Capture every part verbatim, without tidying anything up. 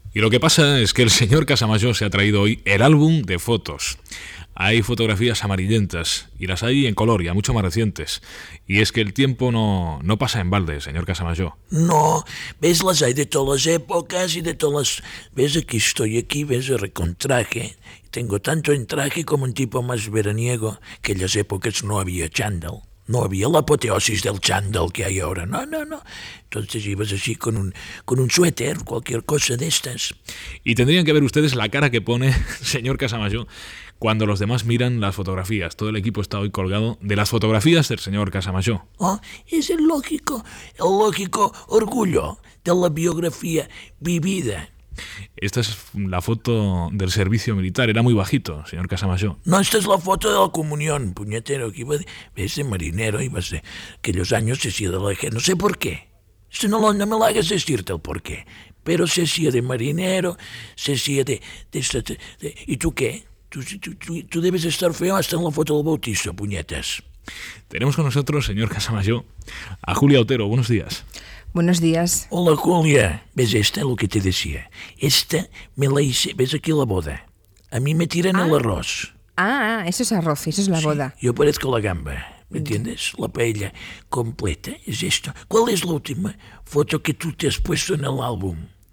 Y lo que pasa es que el señor Casamayor se ha traído hoy el álbum de fotos. Hay fotografías amarillentas y las hay en color, ya mucho más recientes. Y es que el tiempo no, no pasa en balde, señor Casamayor. No, ves, las hay de todas las épocas y de todas las... Ves, aquí estoy aquí, ves, con traje. Tengo tanto en traje como un tipo más veraniego. Que en las épocas no había chándal. No había la apoteosis del chándal que hay ahora. No, no, no. Entonces ibas así con un, con un suéter, cualquier cosa de estas. Y tendrían que ver ustedes la cara que pone señor Casamayor cuando los demás miran las fotografías. Todo el equipo está hoy colgado de las fotografías del señor Casamayor. Oh, es el lógico, el lógico orgullo de la biografía vivida. Esta es la foto del servicio militar. Era muy bajito, señor Casamayor. No, esta es la foto de la comunión, puñetero, que iba de, ves, de marinero, ibas de aquellos años se hacía de la gente, no sé por qué. Esto no, lo, no me lo hagas decirte el por qué. Pero se hacía de marinero, se hacía de... de, de, de ¿Y tú qué? Tú, tú, tú, tú debes estar feo hasta en la foto del bautizo, puñetas. Tenemos con nosotros, señor Casamayor, a Julia Otero. Buenos días. Buenos días. Hola, Julia. ¿Ves esta? Lo que te decía. Esta me la hice... ¿Ves aquí la boda? A mí me tiran ah. el arroz. Ah, eso es arroz, eso es la sí, boda. Yo parezco la gamba, ¿me entiendes? La paella completa. ¿Es esto? ¿Cuál es la última foto que tú te has puesto en el álbum?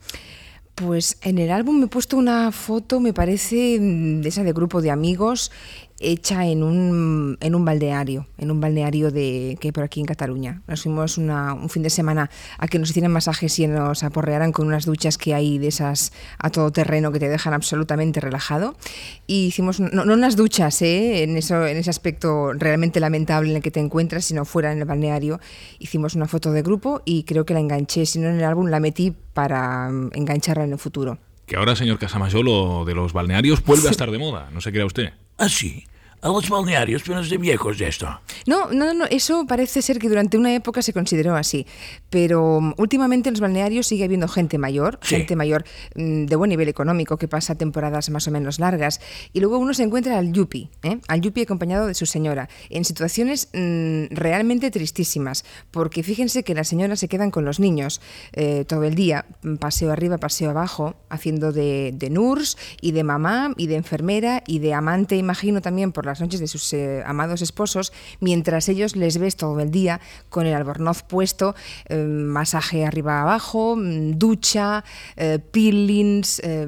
Pues en el álbum me he puesto una foto, me parece, de esa de grupo de amigos, hecha en un, en un balneario, en un balneario de, que hay por aquí en Cataluña. Nos fuimos una, un fin de semana a que nos hicieran masajes y nos aporrearan con unas duchas que hay de esas a todo terreno que te dejan absolutamente relajado. Y hicimos, no, no unas duchas, ¿eh? en, eso, en ese aspecto realmente lamentable en el que te encuentras, sino fuera en el balneario. Hicimos una foto de grupo y creo que la enganché, si no en el álbum, la metí para engancharla en el futuro. Que ahora, señor Casamayor, lo de los balnearios vuelve a estar de moda, ¿no se crea usted? ¿Ah, sí? A los balnearios, pero es de viejos de esto. No, no, no, eso parece ser que durante una época se consideró así, pero últimamente en los balnearios sigue habiendo gente mayor, sí. gente mayor de buen nivel económico que pasa temporadas más o menos largas, y luego uno se encuentra al yuppie, ¿eh? al yuppie acompañado de su señora, en situaciones mmm, realmente tristísimas, porque fíjense que las señoras se quedan con los niños eh, todo el día, paseo arriba, paseo abajo, haciendo de, de nurse y de mamá y de enfermera y de amante, imagino también por las noches de sus eh, amados esposos, mientras ellos les ves todo el día con el albornoz puesto, eh, masaje arriba abajo, ducha, eh, peelings, eh,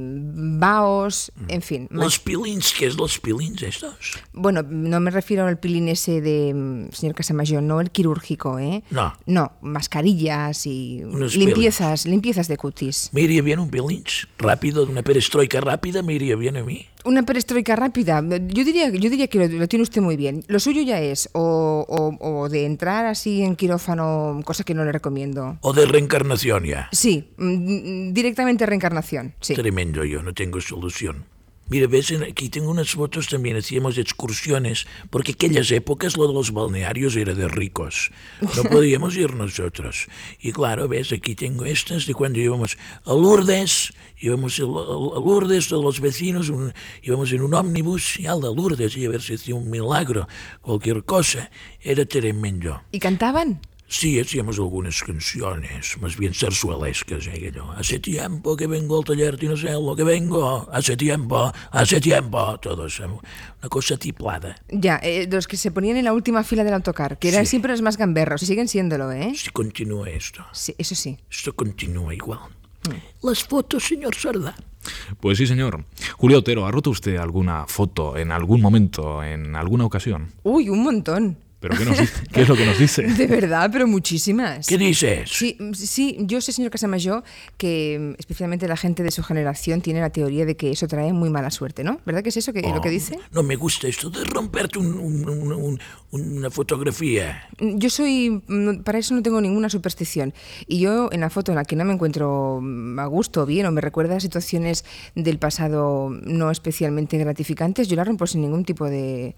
baos, en fin. ¿Los peelings? ¿Qué es los peelings estos? Bueno, no me refiero al peeling ese de señor Casamayor, no el quirúrgico, ¿eh? No. No, mascarillas y Unos limpiezas, peelings. limpiezas de cutis. Me iría bien un peeling rápido, una perestroika rápida, me iría bien a mí. Una perestroika rápida, yo diría, yo diría que lo, lo tiene usted muy bien. Lo suyo ya es o, o, o de entrar así en quirófano, cosa que no le recomiendo. O de reencarnación ya. Sí, directamente reencarnación, sí. Tremendo, yo no tengo solución. Mira, ves, aquí tengo unas fotos también, hacíamos excursiones, porque aquellas épocas lo de los balnearios era de ricos, no podíamos ir nosotros. Y claro, ves, aquí tengo estas de cuando íbamos a Lourdes, íbamos a Lourdes, todos los vecinos, un, íbamos en un ómnibus y a Lourdes y a ver si hacía un milagro, cualquier cosa, era tremendo. ¿Y cantaban? Sí, hacíamos algunas canciones, más bien zarzuelescas. ¿eh? Hace tiempo que vengo al taller Tinaselo, que vengo, hace tiempo, hace tiempo, todo eso, una cosa tiplada. Ya, eh, los que se ponían en la última fila del autocar, que eran sí. siempre los más gamberros, y siguen siéndolo, ¿eh? Si continúa esto. Sí, eso sí. Esto continúa igual. Mm. Las fotos, señor Sardá. Pues sí, señor. Julio Otero, ¿ha roto usted alguna foto en algún momento, en alguna ocasión? Uy, un montón. ¿Pero qué, nos dice? ¿Qué es lo que nos dice? De verdad, pero muchísimas. ¿Qué dices? Sí, sí, yo sé, señor Casamayor, que especialmente la gente de su generación tiene la teoría de que eso trae muy mala suerte, ¿no? ¿Verdad que es eso que, oh, lo que dice? No me gusta esto de romperte un, un, un, un, una fotografía. Yo soy, para eso no tengo ninguna superstición. Y yo en la foto en la que no me encuentro a gusto, bien, o me recuerda a situaciones del pasado no especialmente gratificantes, yo la rompo sin ningún tipo de...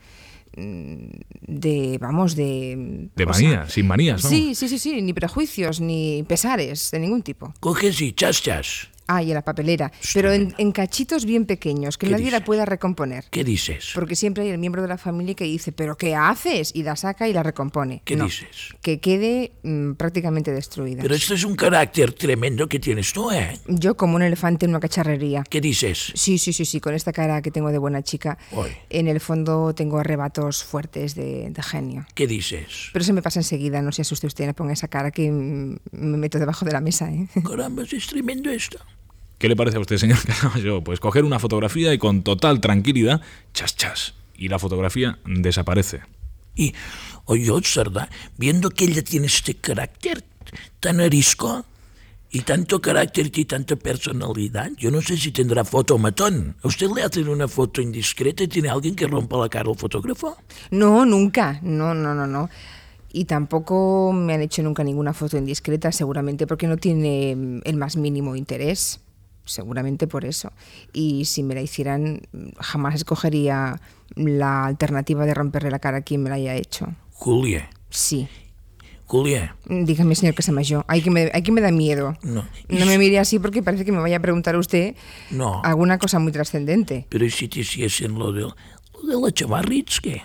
de, vamos, de... De manía, sin manías, ¿no? Sí, sí, sí, sí, ni prejuicios, ni pesares, de ningún tipo. Coges y chas, chas. Ah, y a la papelera. Pero en, en cachitos bien pequeños, que nadie dices? la pueda recomponer. ¿Qué dices? Porque siempre hay el miembro de la familia que dice, ¿pero qué haces? Y la saca y la recompone. ¿Qué No, dices? que quede mm, prácticamente destruida. Pero esto es un carácter tremendo que tienes tú, ¿eh? Yo como un elefante en una cacharrería. ¿Qué dices? Sí, sí, sí, sí, con esta cara que tengo de buena chica, Uy. en el fondo tengo arrebatos fuertes de, de genio. ¿Qué dices? Pero se me pasa enseguida, no se asuste usted, no ponga esa cara que mm, me meto debajo de la mesa, ¿eh? Caramba, es tremendo esto. ¿Qué le parece a usted, señor Casamayo? Pues coger una fotografía y con total tranquilidad, chas, chas, y la fotografía desaparece. Y, oye, Sarda, viendo que ella tiene este carácter tan arisco, y tanto carácter y tanta personalidad, yo no sé si tendrá foto matón. ¿A usted le hacen una foto indiscreta y tiene alguien que rompa la cara al fotógrafo? No, nunca, no, no, no, no. Y tampoco me han hecho nunca ninguna foto indiscreta, seguramente porque no tiene mm, el más mínimo interés. Seguramente por eso. Y si me la hicieran, jamás escogería la alternativa de romperle la cara a quien me la haya hecho. Julia, Sí. Julia, Dígame, señor Casamayo, hay que me, hay que me da miedo. No. No me mire así porque parece que me vaya a preguntar usted no. alguna cosa muy trascendente. Pero ¿y si te hiciesen lo de, lo de la Chavarritsky?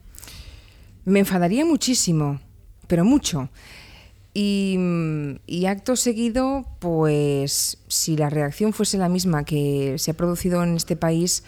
Me enfadaría muchísimo, pero mucho. Y, y acto seguido, pues si la reacción fuese la misma que se ha producido en este país,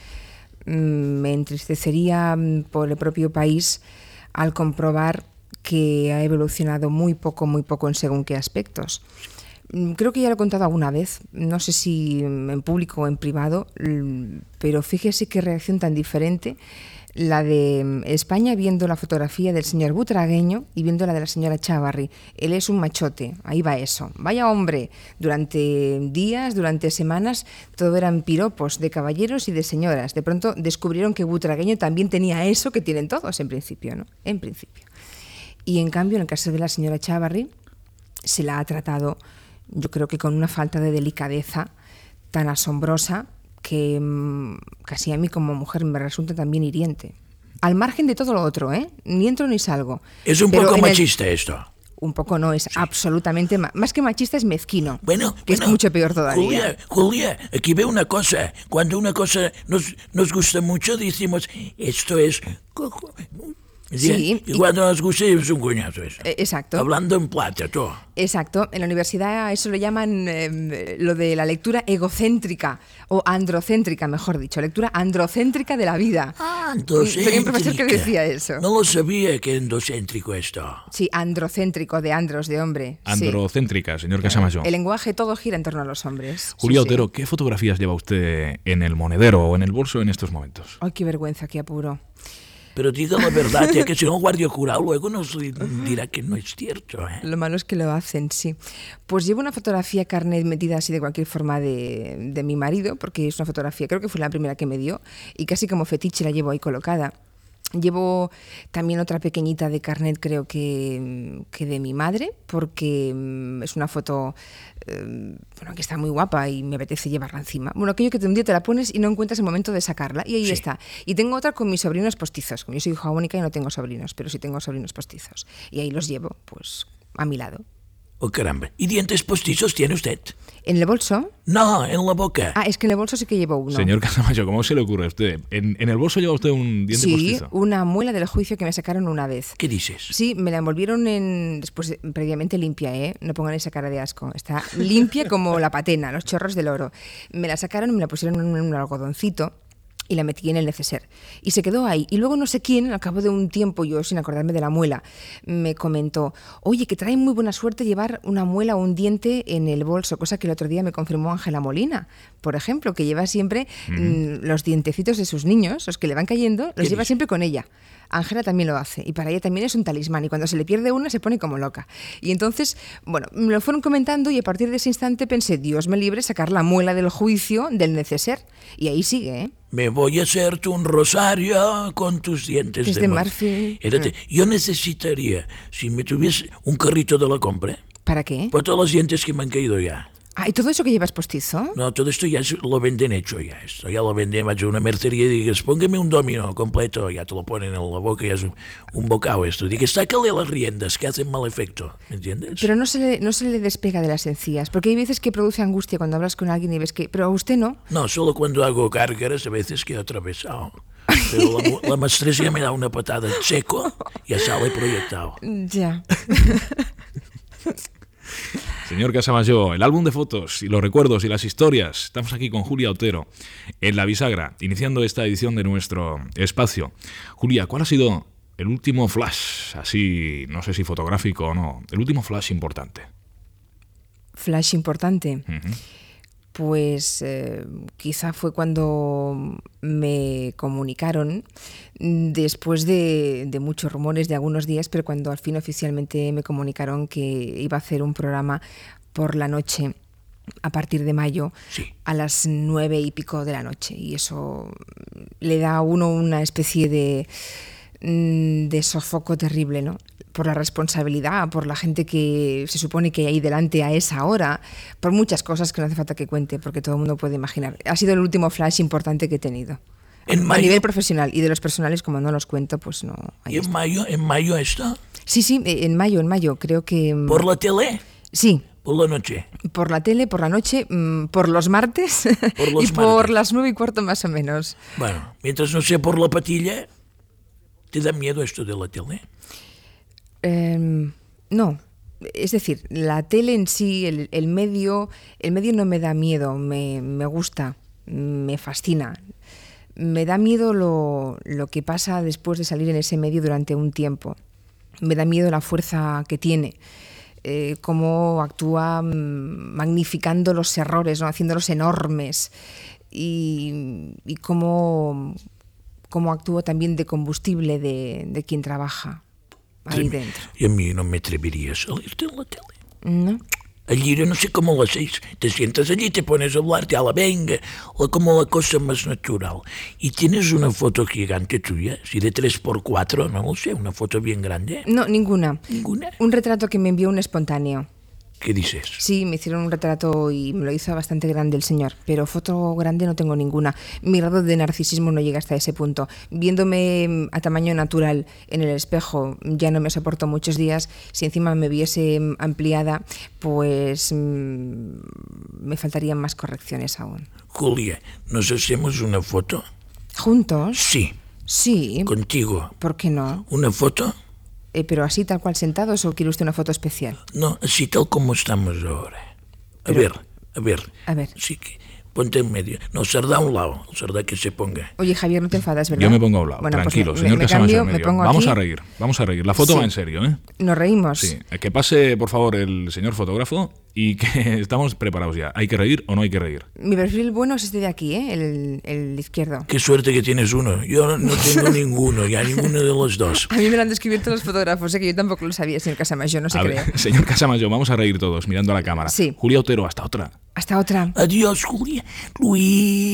me entristecería por el propio país al comprobar que ha evolucionado muy poco, muy poco en según qué aspectos. Creo que ya lo he contado alguna vez, no sé si en público o en privado, pero fíjese qué reacción tan diferente la de España viendo la fotografía del señor Butragueño y viendo la de la señora Chávarri. Él es un machote, ahí va eso. Vaya hombre, durante días, durante semanas, todo eran piropos de caballeros y de señoras. De pronto descubrieron que Butragueño también tenía eso que tienen todos en principio, ¿no? En principio. Y en cambio, en el caso de la señora Chávarri, se la ha tratado, yo creo que con una falta de delicadeza tan asombrosa que mmm, casi a mí como mujer me resulta también hiriente. Al margen de todo lo otro, ¿eh? Ni entro ni salgo. Es un Pero poco en el- machista esto. Un poco no, es absolutamente... ma- Más que machista es mezquino, Bueno, que bueno, es mucho peor todavía. Julia, Julia, aquí veo una cosa. Cuando una cosa nos, nos gusta mucho, decimos, esto es... cojo- Sí, Y y- cuando nos gusta es un coñazo eso. Eh, Exacto. Hablando en plata, todo. Exacto, en la universidad a eso lo llaman eh, lo de la lectura egocéntrica o androcéntrica, mejor dicho, lectura androcéntrica de la vida. Ah, Tenía un profesor que decía eso. No lo sabía que endocéntrico esto. Sí, androcéntrico, de andros, de hombre. sí. Androcéntrica, señor Casamayo. El lenguaje todo gira en torno a los hombres. Julia Sí, sí. Otero, ¿qué fotografías lleva usted en el monedero o en el bolso en estos momentos? Ay, qué vergüenza, qué apuro. Pero diga la verdad, ya que si no guardia jurado luego nos dirá que no es cierto. ¿eh? Lo malo es que lo hacen, sí. Pues llevo una fotografía carnet metida así de cualquier forma de, de mi marido, porque es una fotografía, creo que fue la primera que me dio, y casi como fetiche la llevo ahí colocada. Llevo también otra pequeñita de carnet, creo que, que de mi madre, porque mm, es una foto eh, bueno, que está muy guapa y me apetece llevarla encima. Bueno, aquello que un día te la pones y no encuentras el momento de sacarla, y ahí Sí. está. Y tengo otra con mis sobrinos postizos. Como yo soy hija única y no tengo sobrinos, pero sí tengo sobrinos postizos. Y ahí los llevo, pues, a mi lado. Oh, caramba. ¿Y dientes postizos tiene usted? ¿En el bolso? No, en la boca. Ah, es que en el bolso sí que llevo uno. Señor Casamayo, ¿cómo se le ocurre a usted? ¿En, en el bolso lleva usted un diente Sí, postizo? una muela del juicio que me sacaron una vez. ¿Qué dices? Sí, me la envolvieron en después de- previamente limpia, ¿eh? No pongan esa cara de asco. Está limpia como la patena, los chorros del oro. Me la sacaron, me la pusieron en un, en un algodoncito y la metí en el neceser. Y se quedó ahí. Y luego no sé quién, al cabo de un tiempo, yo sin acordarme de la muela, me comentó, oye, que trae muy buena suerte llevar una muela o un diente en el bolso, cosa que el otro día me confirmó Ángela Molina, por ejemplo, que lleva siempre mm, los dientecitos de sus niños, los que le van cayendo, los lleva dices? siempre con ella. Ángela también lo hace y para ella también es un talismán y cuando se le pierde una se pone como loca. Y entonces, bueno, me lo fueron comentando y a partir de ese instante pensé, Dios me libre sacar la muela del juicio del neceser. Y ahí sigue, ¿eh? Me voy a hacerte un rosario con tus dientes Es de, de mar- marfil. Espérate, yo necesitaría, si me tuviese un carrito de la compra, ¿Para qué? por todos los dientes que me han caído ya. Ah, ¿y todo eso que llevas postizo? No, todo esto ya lo venden hecho ya. Esto ya lo venden, vas a una mercería y dices, póngame un domino completo, ya te lo ponen en la boca y es un, un bocado esto. Dices, sácale las riendas que hacen mal efecto, ¿me entiendes? Pero no se, le, no se le despega de las encías, porque hay veces que produce angustia cuando hablas con alguien y ves que... Pero a usted no. No, solo cuando hago gárgaras a veces quedo atravesado. Pero la, la maestresa me da una patada en seco y ya sale proyectado. Ya. Señor Casamayor, el álbum de fotos y los recuerdos y las historias. Estamos aquí con Julia Otero en La Bisagra, iniciando esta edición de nuestro espacio. Julia, ¿cuál ha sido el último flash, así, no sé si fotográfico o no, el último flash importante? Flash importante. Uh-huh. Pues eh, quizá fue cuando me comunicaron, después de, de muchos rumores de algunos días, pero cuando al fin oficialmente me comunicaron que iba a hacer un programa por la noche a partir de mayo, sí, a las nueve y pico de la noche. Y eso le da a uno una especie de, de sofoco terrible, ¿no? Por la responsabilidad, por la gente que se supone que hay delante a esa hora, por muchas cosas que no hace falta que cuente, porque todo el mundo puede imaginar. Ha sido el último flash importante que he tenido. ¿En mayo? A nivel profesional, y de los personales, como no los cuento, pues no. ¿Y en mayo, en mayo está? Sí, sí, en mayo, en mayo, creo que... ¿Por la tele? Sí. ¿Por la noche? Por la tele, por la noche, por los martes por los y martes. por las nueve y cuarto más o menos. Bueno, mientras no sea por la patilla, ¿te da miedo esto de la tele? Eh, no, es decir, la tele en sí, el, el medio, el medio no me da miedo, me, me gusta, me fascina. Me da miedo lo, lo que pasa después de salir en ese medio durante un tiempo. Me da miedo la fuerza que tiene, eh, cómo actúa magnificando los errores, ¿no? Haciéndolos enormes, y, y cómo, cómo actúa también de combustible de, de quien trabaja ahí dentro. Y a mí no me atrevería a salirte en la tele. ¿No? Allí yo no sé cómo lo hacéis. Te sientas allí, te pones a hablar, te la venga, o como la cosa más natural. Y tienes una foto gigante tuya, si de tres por cuatro, no lo sé, una foto bien grande. No, ninguna. ¿Ninguna? Un retrato que me envió un espontáneo. ¿Qué dices? Sí, me hicieron un retrato y me lo hizo bastante grande el señor, pero foto grande no tengo ninguna. Mi grado de narcisismo no llega hasta ese punto. Viéndome a tamaño natural en el espejo ya no me soporto muchos días. Si encima me viese ampliada, pues mmm, me faltarían más correcciones aún. Julia, ¿nos hacemos una foto? ¿Juntos? Sí. Sí. ¿Contigo? ¿Por qué no? ¿Una foto? Eh, ¿Pero así tal cual sentados o quiere usted una foto especial? No, así tal como estamos ahora. A Pero, ver, a ver. A ver. Sí que ponte en medio. No, Sardá a un lado. Sardá que se ponga. Oye, Javier, no te enfadas, ¿verdad? Yo me pongo a un lado, bueno, tranquilo, pues señor me, me Casamayor cambio, medio. me pongo Vamos aquí. a reír, vamos a reír. La foto Sí. va en serio, ¿eh? Nos reímos. Sí, que pase, por favor, el señor fotógrafo y que estamos preparados ya. ¿Hay que reír o no hay que reír? Mi perfil bueno es este de aquí, ¿eh? el, el izquierdo. Qué suerte que tienes uno. Yo no tengo ninguno, ya ninguno de los dos. A mí me lo han descubierto los fotógrafos, ¿eh? Que yo tampoco lo sabía, señor Casamayor, no se A crea. ver, señor Casamayor, vamos a reír todos mirando a la cámara. Sí. Julia Otero, hasta otra. Hasta otra. Adiós, Julia. Luis.